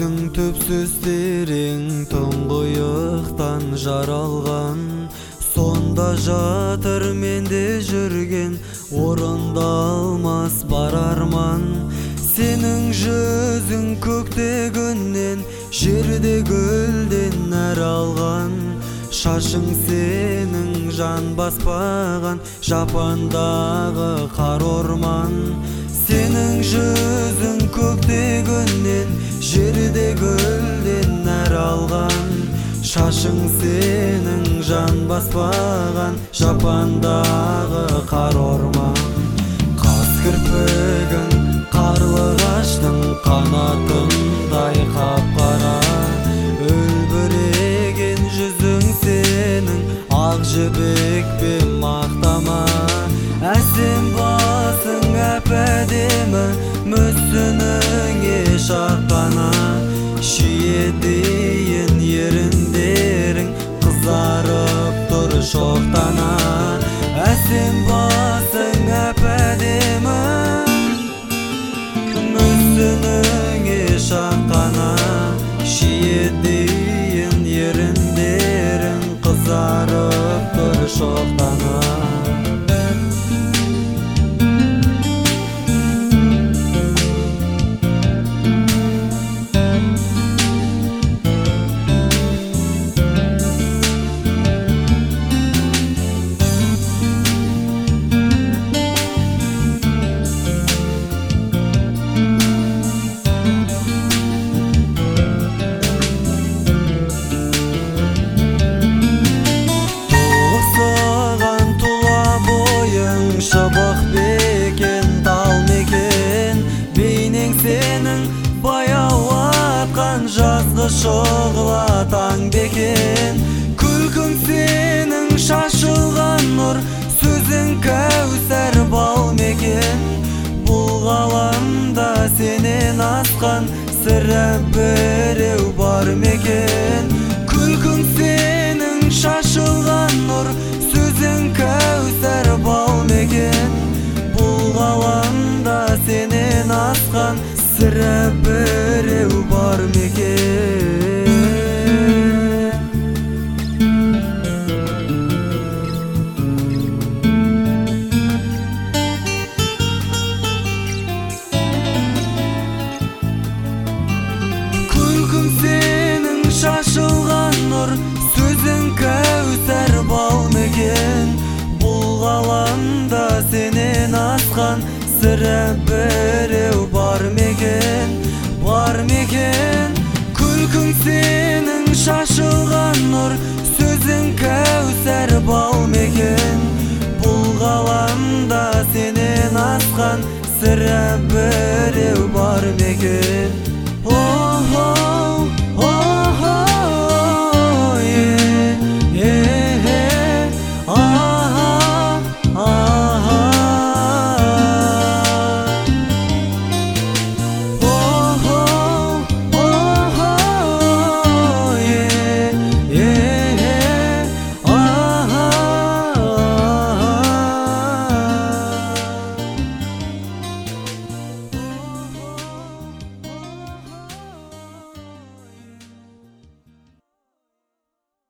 Көзің түпсіз терең тұңғиықтан жаралған, сонда жатыр менде жүрген орындалмас бар арман. Сенің жүзің көкте күннен, жерде гүлден нәр алған. Шашың сенің жан баспаған жапандағы қар орман. Сенің жүзің көкте күннен, жерде гүлден нәр алған. Шашың сенің жан баспаған жапандағы қар орман. Қаз кірпігің қарлығаштың қанатындай қап-қара, үлбіреген жүзің сенің ақ жібекпен мақтама. Әсем басың әп-әдемі, мүсініңе шаққана. Шие дейін еріндерің қызарып тұр шоқтана. Әсем басың әп-әдемі, мүсініңе шаққана. Шие дейін еріндерің қызарып тұр шоқтана. Шабақ бекен, тал мекен, бейнең сенің баяу атқан жазғы шұғыла таң бекен. Күлкің сенің шашылған нұр, сөзің кәусәр бал мекен. Бұл ғаламда сенен асқан сірә біреу бар мекен. Күлкің сенің шашылған нұр, сөзің кәусәр бал мекен. Бұл ғаламда сенен асқан сірә біреу бар мекен. Күлкің сенің шашылған нұр, сөзің кәусәр бал мекен. Бұл ғаламда сенен асқан сірә біреу бар мекен. Бар мекен. Күлкің сенің шашылған нұр, сөзің кәусәр бал мекен. Бұл ғаламда сенен асқан сірә біреу бар мекен.